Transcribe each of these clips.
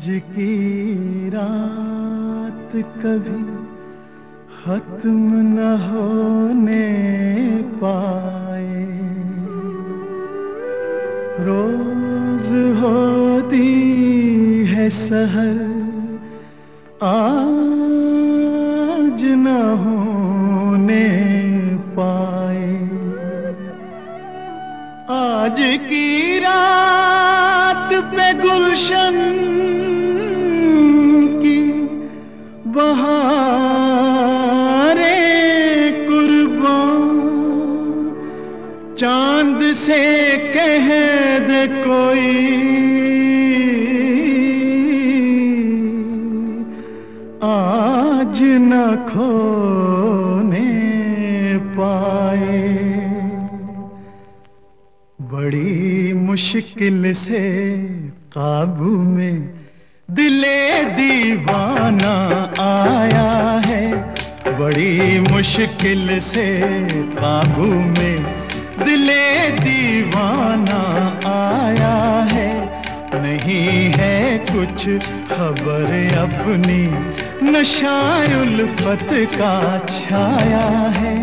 आज की रात कभी खत्म न होने पाए, रोज होती है सहर आज न होने पाए। आज की रात पे गुलशन की बहारें कुर्बान, चांद से कह दे कोई आज न खोने पाए। बड़ी मुश्किल से काबू में दिले दीवाना आया है, बड़ी मुश्किल से काबू में दिले दीवाना आया है। नहीं है कुछ खबर अपनी, नशा उल्फत का छाया है।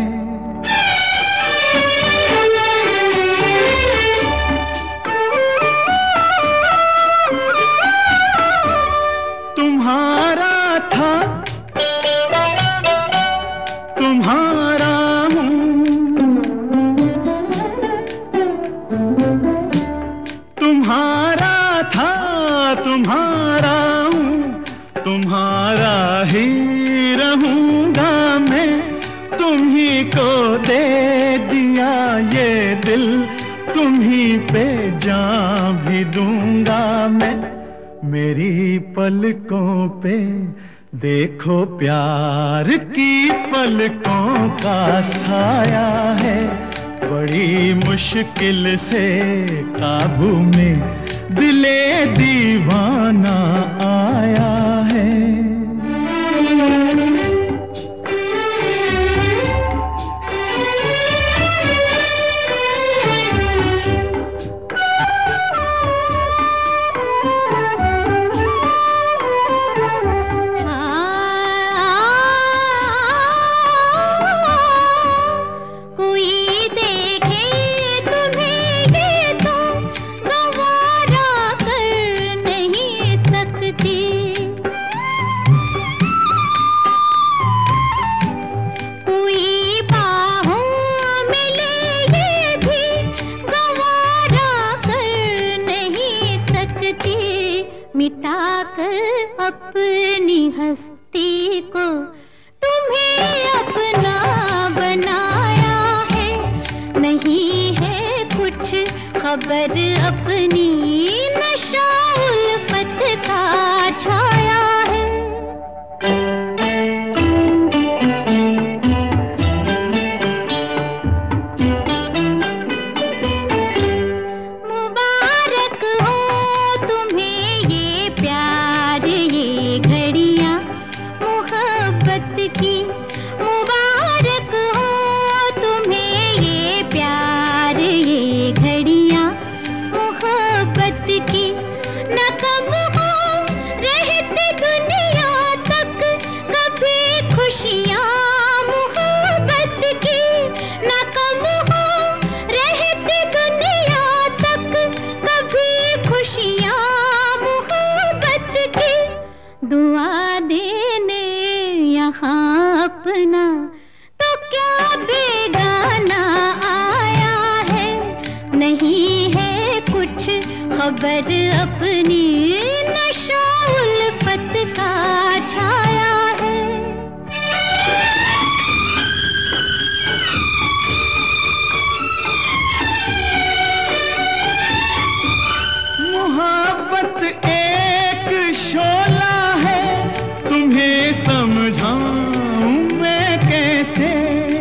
तुम्हारा था तुम्हारा हूँ, तुम्हारा था तुम्हारा हूँ, तुम्हारा ही रहूंगा मैं। तुम ही को दे दिया ये दिल, तुम ही पे जान भी दूंगा मैं। मेरी पलकों पे देखो प्यार की पलकों का साया है, बड़ी मुश्किल से काबू में दिले दीवाना आया है। मिटाकर अपनी हस्ती को तुम्हें अपना बनाया है। नहीं है कुछ खबर अपनी, नशा उल्फत का छाया है। मुबारक हो तुम्हें ये प्यार, ये घड़ियां मोहब्बत की। न कम हो रहती दुनिया तक कभी खुशियां मोहब्बत की। न कम हो रहती दुनिया तक कभी खुशियां मोहब्बत की। दुआ देने यहाँ अपना तो क्या बेगाना आया है। नहीं है कुछ खबर अपनी, नशा उल्फत का छाया है। मोहब्बत एक शोला है, तुम्हें समझाऊं मैं कैसे।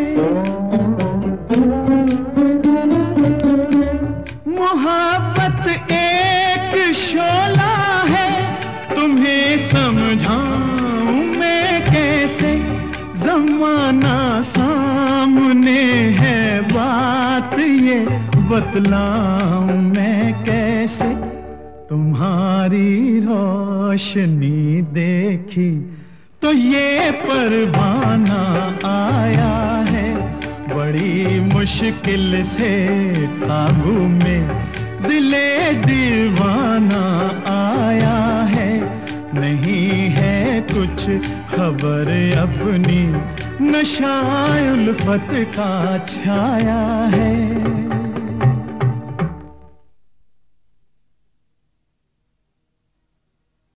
मोहब्बत एक शोला है, तुम्हें समझाऊं मैं कैसे। ज़माना सामने है, बात ये बतलाऊं मैं कैसे। तुम्हारी रोशनी देखी तो ये परवाना आया है, बड़ी मुश्किल से काबू में दिले दीवाना आया है। नहीं है कुछ खबर अपनी, नशा उल्फत का छाया है।